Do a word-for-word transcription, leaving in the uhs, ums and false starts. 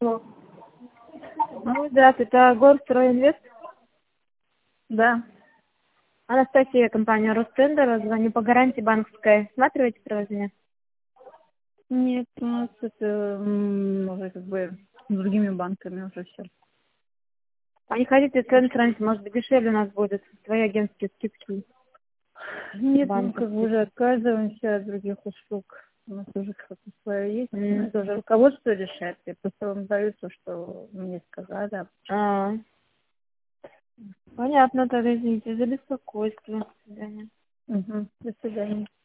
Ну, здравствуйте, это Горстройинвест. Да. Анастасия, компания Ростендер. Звоню по гарантии банковской. Смотрите приложение? Нет, у нас это м, уже как бы с другими банками уже все. А не хотите цены сравнить? Может быть, дешевле у нас будет. Свои агентские скидки. Нет, мы как бы Банковские. уже отказываемся от других услуг. У нас уже что-то свое есть. М. Это уже руководство решает. Я просто вам даю то, что мне сказали. А, понятно, тогда извините за беспокойство. До свидания. Угу. До свидания.